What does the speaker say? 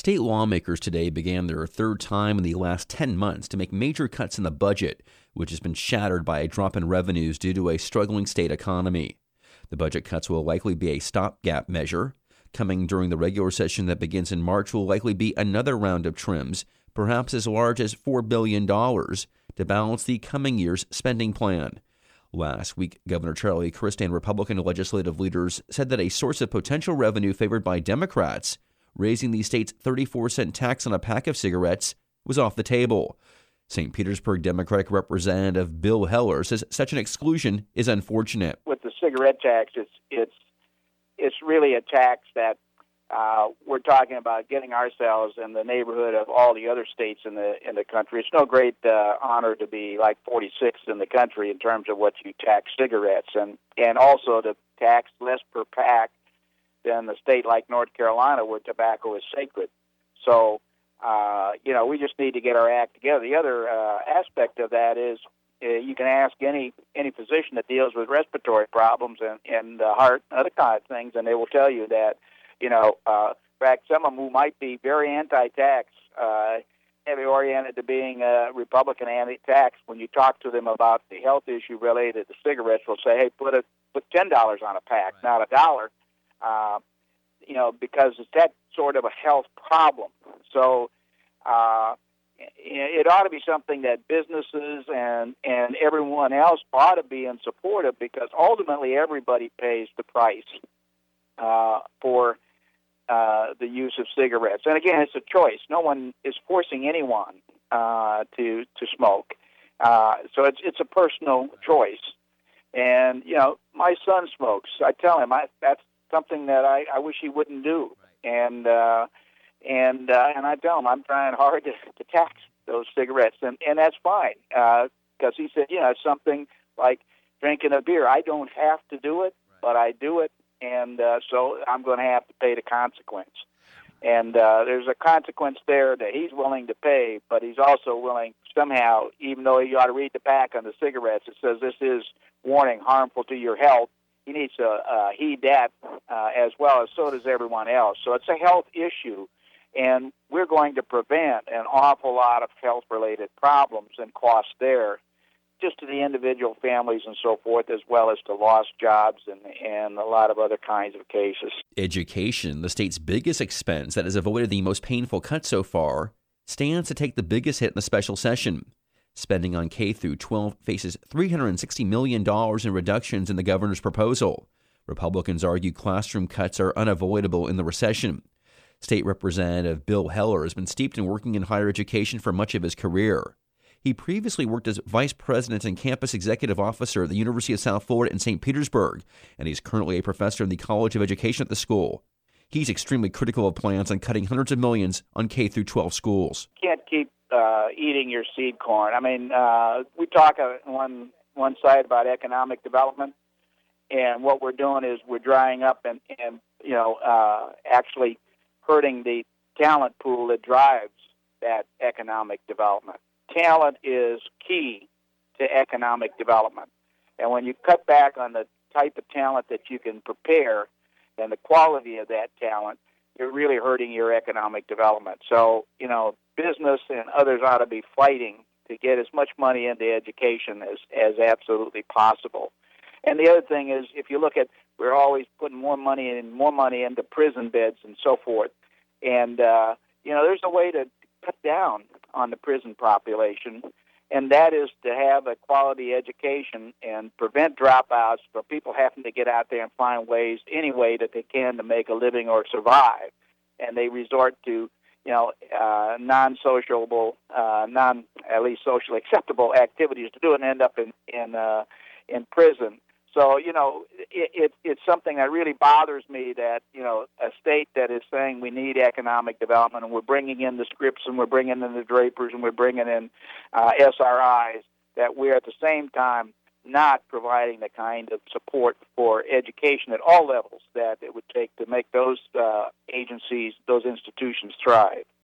State lawmakers today began their third time in the last 10 months to make major cuts in the budget, which has been shattered by a drop in revenues due to a struggling state economy. The budget cuts will likely be a stopgap measure. Coming during the regular session that begins in March will likely be another round of trims, perhaps as large as $4 billion, to balance the coming year's spending plan. Last week, Governor Charlie Crist and Republican legislative leaders said that a source of potential revenue favored by Democrats, raising the state's 34-cent tax on a pack of cigarettes, was off the table. St. Petersburg Democratic Representative Bill Heller says such an exclusion is unfortunate. With the cigarette tax, it's really a tax that we're talking about getting ourselves in the neighborhood of all the other states in the country. It's no great honor to be like 46th in the country in terms of what you tax cigarettes, and also to tax less per pack than the state like North Carolina where tobacco is sacred. So, we just need to get our act together. The other aspect of that is you can ask any physician that deals with respiratory problems and heart and other kind of things, and they will tell you that, in fact, some of them who might be very anti-tax, heavy oriented to being Republican anti-tax, when you talk to them about the health issue related to cigarettes, will say, hey, put $10 on a pack, not a dollar, because it's that sort of a health problem. So it ought to be something that businesses and everyone else ought to be in support of, because ultimately everybody pays the price for the use of cigarettes. And again, it's a choice. No one is forcing anyone to smoke. So it's a personal choice. And, my son smokes. I tell him that's something that I wish he wouldn't do. And I tell him I'm trying hard to tax those cigarettes, and that's fine, because he said, it's something like drinking a beer. I don't have to do it, but I do it, and so I'm going to have to pay the consequence. And there's a consequence there that he's willing to pay, but he's also willing somehow, even though you ought to read the back on the cigarettes, it says this is, warning, harmful to your health. He needs to heed that as well, as so does everyone else. So it's a health issue, and we're going to prevent an awful lot of health-related problems and costs there, just to the individual families and so forth, as well as to lost jobs and a lot of other kinds of cases. Education, the state's biggest expense that has avoided the most painful cut so far, stands to take the biggest hit in the special session. Spending on K through 12 faces $360 million in reductions in the governor's proposal. Republicans argue classroom cuts are unavoidable in the recession. State Representative Bill Heller has been steeped in working in higher education for much of his career. He previously worked as vice president and campus executive officer at the University of South Florida in St. Petersburg, and he's currently a professor in the College of Education at the school. He's extremely critical of plans on cutting hundreds of millions on K through 12 schools. Can't keep eating your seed corn. I mean, we talk on one side about economic development, and what we're doing is we're drying up and actually hurting the talent pool that drives that economic development. Talent is key to economic development. And when you cut back on the type of talent that you can prepare and the quality of that talent, you're really hurting your economic development. So, business and others ought to be fighting to get as much money into education as absolutely possible. And the other thing is, if you look at, we're always putting more money into prison beds and so forth. And, there's a way to cut down on the prison population, and that is to have a quality education and prevent dropouts for people having to get out there and find ways, any way that they can, to make a living or survive. And they resort to, non-sociable, at least socially acceptable activities to do it and end up in prison. So, it's something that really bothers me that, a state that is saying we need economic development, and we're bringing in the Scripps and we're bringing in the Drapers and we're bringing in SRIs, that we're at the same time not providing the kind of support for education at all levels that it would take to make those agencies, those institutions thrive.